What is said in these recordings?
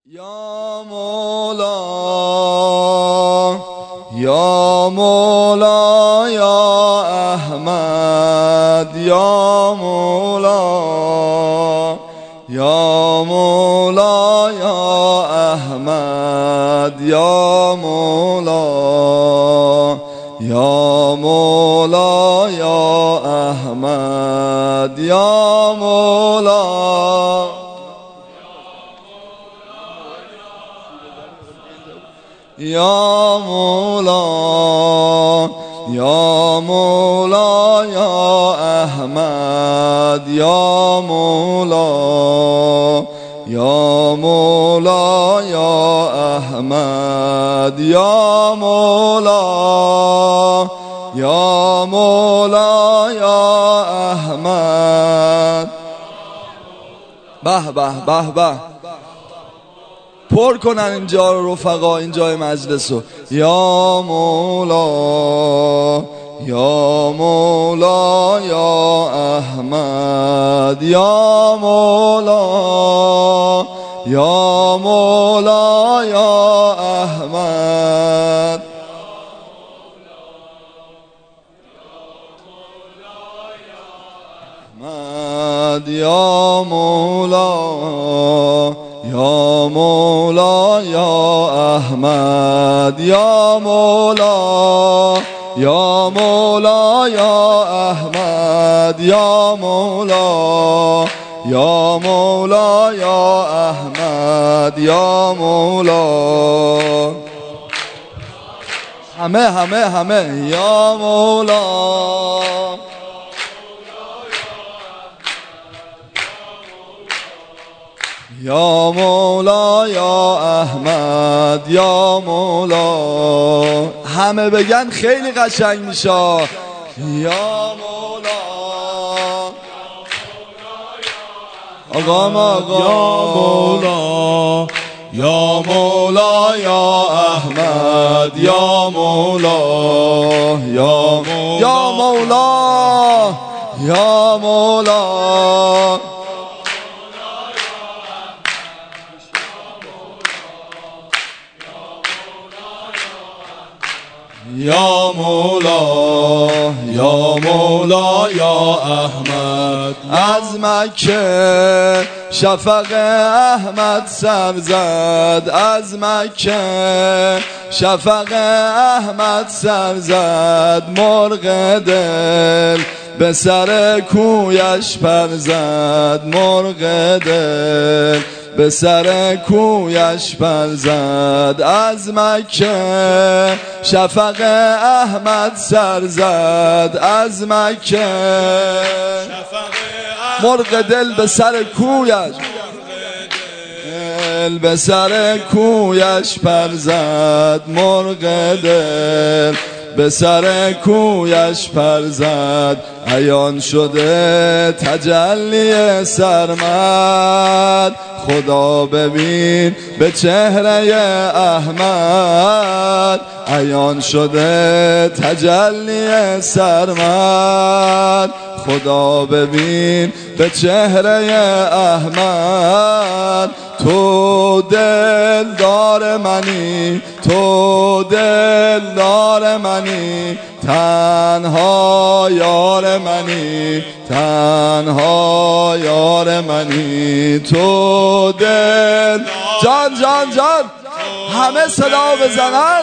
یا مولا یا مولا یا احمد یا مولا یا مولا یا احمد یا مولا یا مولا یا احمد یا مولا یا مولا یا مولا یا احمد یا مولا یا مولا یا احمد یا مولا یا مولا یا احمد. به به به به، پر کنن اینجا رو رفقا، اینجای مجلس رو. یا مولا یا مولا یا احمد یا مولا یا مولا یا احمد یا مولا یا مولا یا احمد یا مولا یا مولا یا احمد یا مولا یا مولا یا احمد یا مولا. همه یا مولا یا مولا یا احمد یا مولا. همه بگن خیلی قشنگ میشه. یا مولا آقا یا مولا یا مولا یا احمد یا مولا یا مولا یا مولا یا مولا یا مولا یا احمد. از مکه شفق احمد سر زد، از مکه شفق احمد سر زد. مرغ دل به سر کویش پر زد، مرغ دل به سر کویش پر زد. از مکه شفق احمد سر زد، از مکه مرغ دل به سر کویش به سر کویش پر زد. مرغ دل به سر کویش پر زد. عیان شده تجلی سرمد، خدا ببین به چهره احمد. عیان شده تجلی سرمد، خدا ببین به چهره احمد. تو دلدار منی، تو دلدار منی، تنها یار منی، تنها یار منی. تو دل جان جان جان همه صدا بزنن.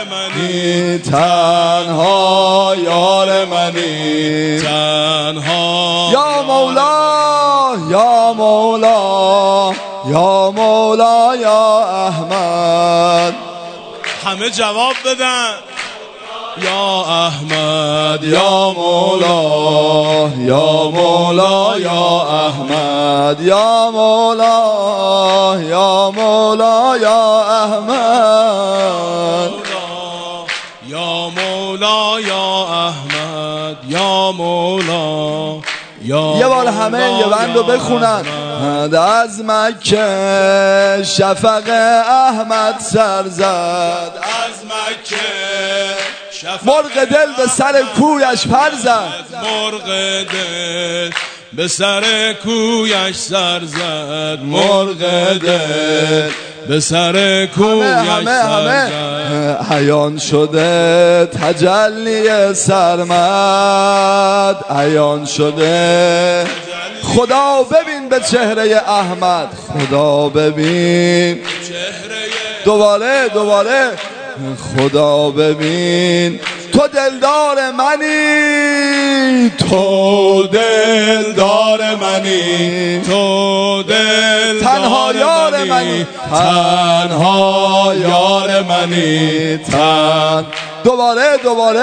تنها یار منی، تنها یا مولا یا مولا یا مولا یا احمد. همه جواب بدن. یا احمد یا مولا یا مولا یا احمد یا مولا یا مولا یا احمد یا مولا یا احمد یا مولا. یه بار همه یه بند رو بخونن. از مکه شفق احمد سر زد، از مکه مرغ دل به سر کویش پر زد. مرغ دل به سر کویش سر زد. مرغ دل به سر کویش همه عیان شده تجلی سرمد، عیان شده. خدا ببین به چهره احمد، خدا ببین دوباره خدا ببین. تو دلدار منی، تو دلدار منی، تو دل تنها یار منی، تنها یار منی، دوباره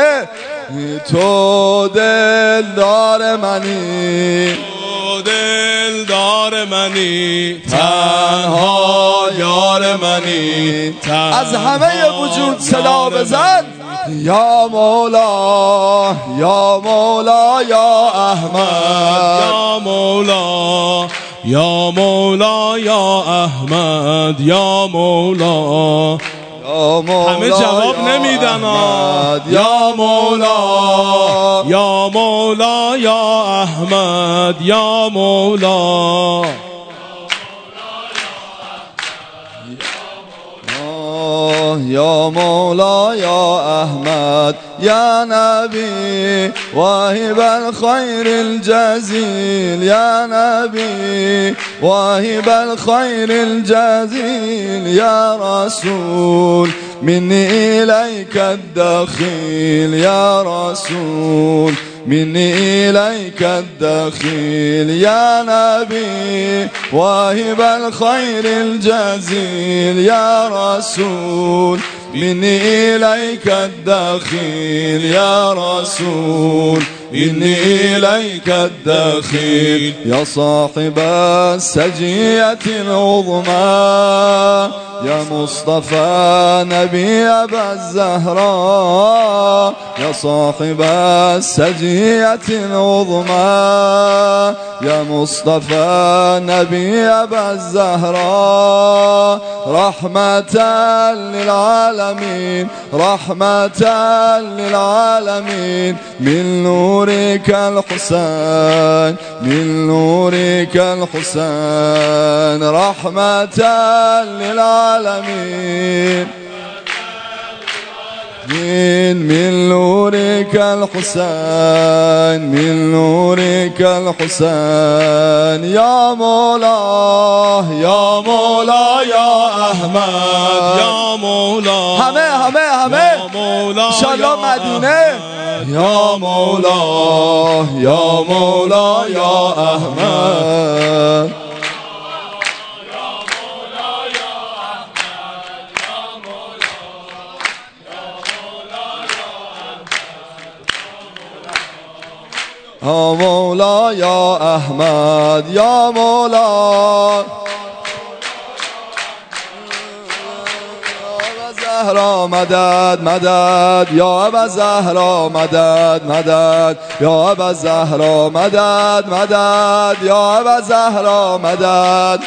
تو دلدار منی، تو دلدار منی، تنها یار منی، از همه وجود صدا بزن. یا مولا یا مولا یا احمد، یا مولا یا مولا یا احمد، یا مولا. همه جواب نمیدن. یا مولا یا مولا یا احمد، یا مولا. یا مولا یا احمد یا نبی واهب الخیر الجزیل، یا نبی واهب الخیر الجزیل، یا رسول منی الیک الدخیل، یا رسول منی الیک الدخیل، یا نبی واهب الخیر الجزیل، یا رسول منی الیک الدخیل، یا رسول منی الیک الدخیل. یا صاحب السجیة العظمى یا مصطفى نبی ابا الزهراء، یا صاحب السجیة العظمى یا مصطفى نبی ابا الزهراء، رحمة للعالمين رحمة للعالمين، من نورك الحسين من نورك الحسين، رحمة للعالمين من نورك الحسين من نورك الحسين. یا مولا یا مولا یا احمد، یا مولا همه انشالله مدینه. یا مولا یا مولا یا احمد، یا مولا یا احمد، یا مولا زهرا مدد مدد، یا ابا زهرا مدد مدد، یا ابا زهرا مدد مدد، یا ابا زهرا مدد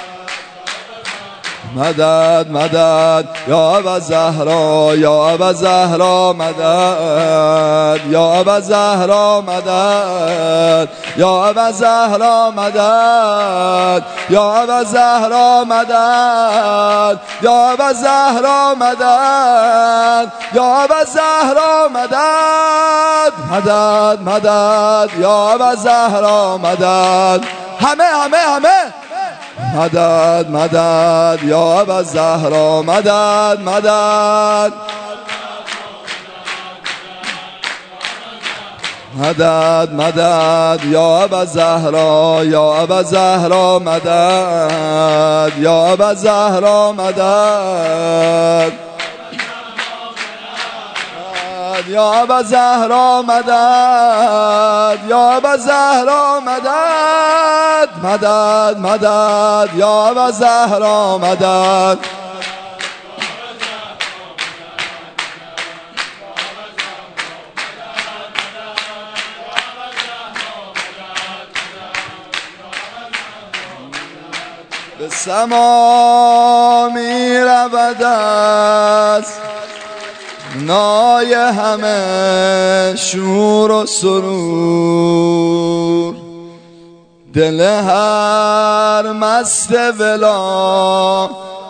مدد مدد، یا ابا زهرا یا ابا زهرا مدد، یا ابا زهرا مدد، یا ابا زهرا مدد، یا ابا زهرا مدد، یا ابا زهرا مدد، یا ابا زهرا مدد، مدد مدد، یا ابا زهرا مدد. همه مدد مدد، یا ابا زهرا مدد مدد، مدد مدد، یا ابا زهرا یا ابا زهرا مدد، یا ابا زهرا مدد، یا ابا زهرا مدد، یا ابا زهرا مدد مدد مدد، یا ابا زهرا مدد. به سما می رود است نای همه شور و سرور، دل هر مست ولا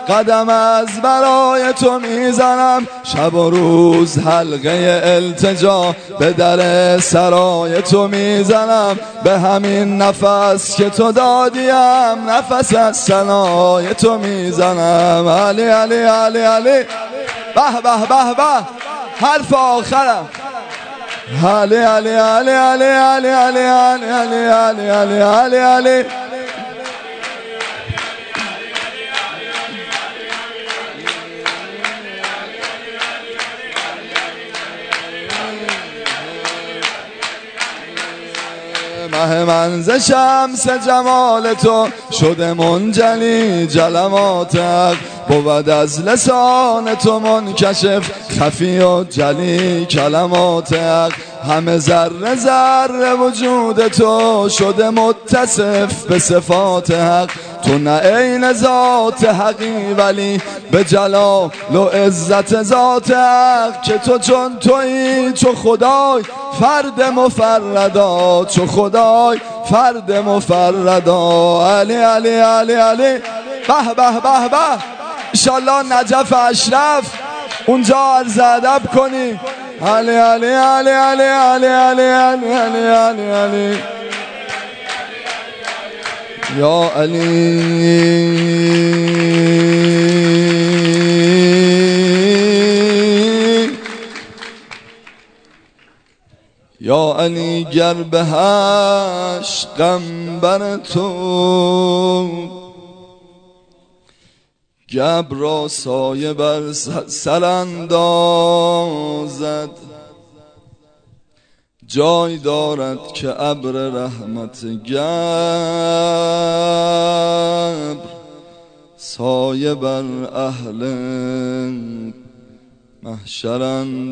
قدم از برای تو میزنم، شب و روز حلقه التجا به در سرای تو میزنم، به همین نفس که تو دادیم نفس از ثنای تو میزنم. علی علی علی علی به به به به حرف آخرم. علی علی علی علی علی علی علی علی علی علی علی مه من ز شمس جمال تو شده منجلی جلمات حق، بود از لسان تو منکشف خفی و جلی کلمات حق، همه ذره ذره وجود تو شده متصف به صفات حق، تو نه عین ذات حقی ولی به جلال و عزت ذات حق، که تو چون تویی چو خدای فرد مفردا، چو خدای فرد مفردا. علی علی علی علی به به به به انشالله نجف اشرف اونجا عرض ادب کنی. علی علی علی علی علی علی علی علی علی علی یا علی یا علی گر به عشقم بر تو گبر را سایه بر سر اندازد، جای دارد که ابر رحمت گبر سایه بر اهل محشر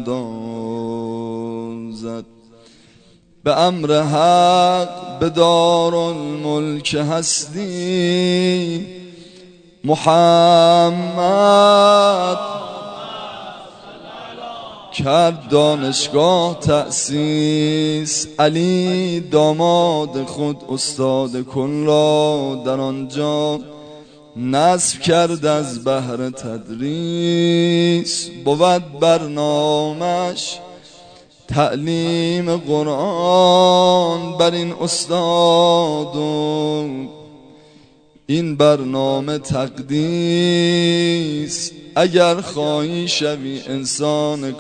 اندازد. به امر حق به دارالملک هستی محمد کرد دانشگاه تأسیس، علی داماد خود استاد کن را در آنجا نصب کرد از بهر تدریس، بود برنامش تعلیم قرآن بر این استاد و این برنامه تقدیس، اگر خواهی شوی انسان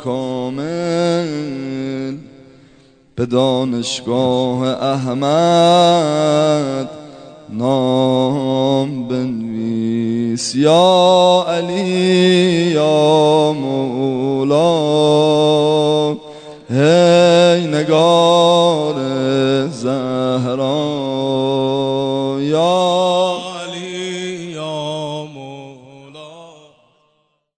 کامل به دانشگاه احمد نام بنویس. یا علی یا مولا هی نگار زهرا، یا علی یا مولا